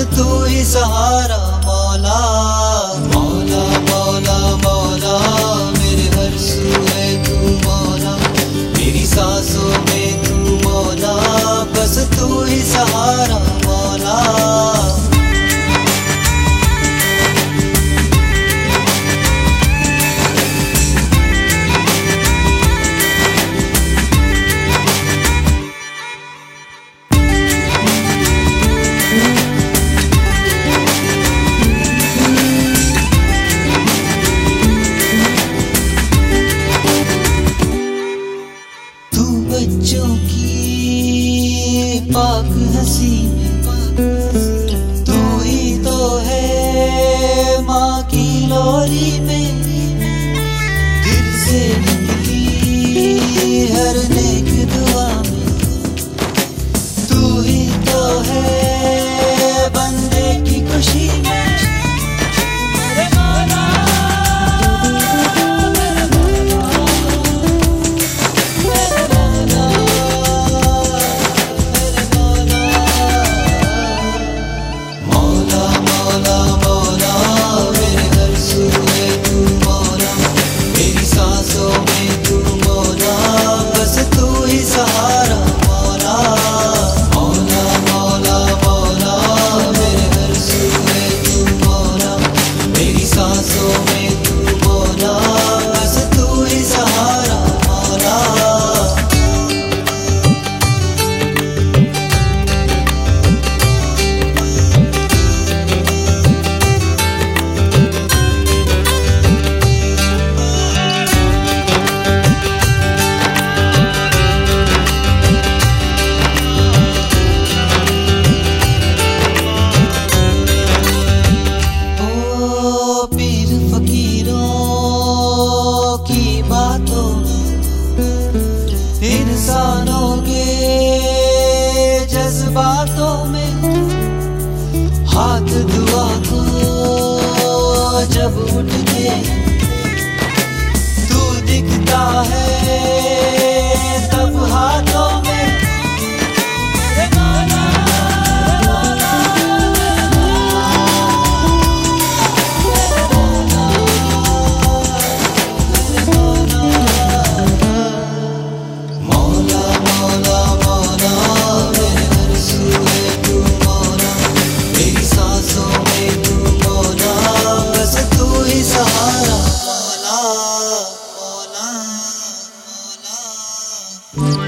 तू ही सहारा मौला। मौला मौला मौला मेरे हर सू है तू मौला, मेरी सांसों में तू मौला, बस तू ही सहारा मौला। बच्चों की पाक हंसी में तू ही तो है माँ की लोरी में, दिल से निकली हर नेक दुआ में तू ही तो है बंदे की खुशी में। इंसानों के जज्बातों में हाथ दुआ को जब उठ के तू दिखता है तब हाथों में। सहारा मौला मौला मौला।